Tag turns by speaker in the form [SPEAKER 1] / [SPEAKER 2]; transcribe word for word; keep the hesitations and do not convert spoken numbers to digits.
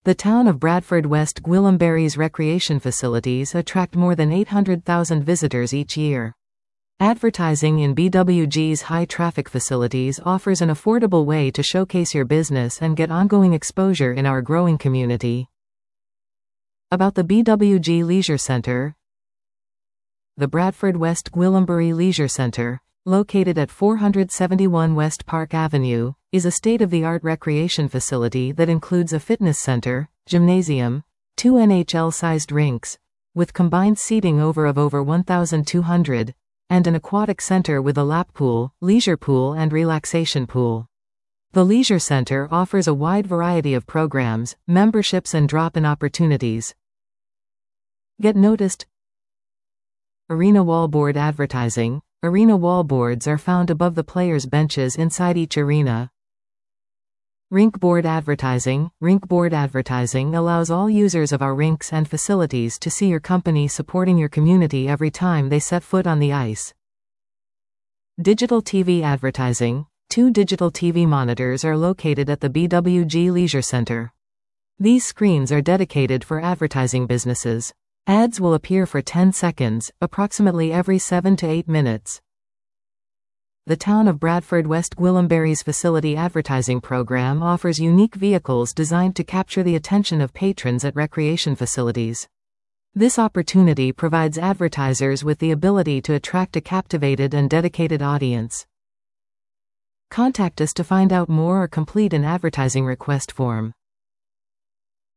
[SPEAKER 1] The town of Bradford West Gwillimbury's recreation facilities attract more than eight hundred thousand visitors each year. Advertising in B W G's high-traffic facilities offers an affordable way to showcase your business and get ongoing exposure in our growing community. About the B W G Leisure Centre. The Bradford West Gwillimbury Leisure Centre, located at four seventy-one West Park Avenue, is a state-of-the-art recreation facility that includes a fitness center, gymnasium, two N H L-sized rinks, with combined seating over of over one thousand two hundred, and an aquatic center with a lap pool, leisure pool and relaxation pool. The Leisure Center offers a wide variety of programs, memberships and drop-in opportunities. Get noticed. Arena wallboard advertising. Arena wallboards are found above the players' benches inside each arena. Rink board advertising. Rink board advertising allows all users of our rinks and facilities to see your company supporting your community every time they set foot on the ice. Digital T V advertising. Two digital T V monitors are located at the B W G Leisure Center. These screens are dedicated for advertising businesses. Ads will appear for ten seconds, approximately every seven to eight minutes. The town of Bradford West Gwillimbury's facility advertising program offers unique vehicles designed to capture the attention of patrons at recreation facilities. This opportunity provides advertisers with the ability to attract a captivated and dedicated audience. Contact us to find out more or complete an advertising request form.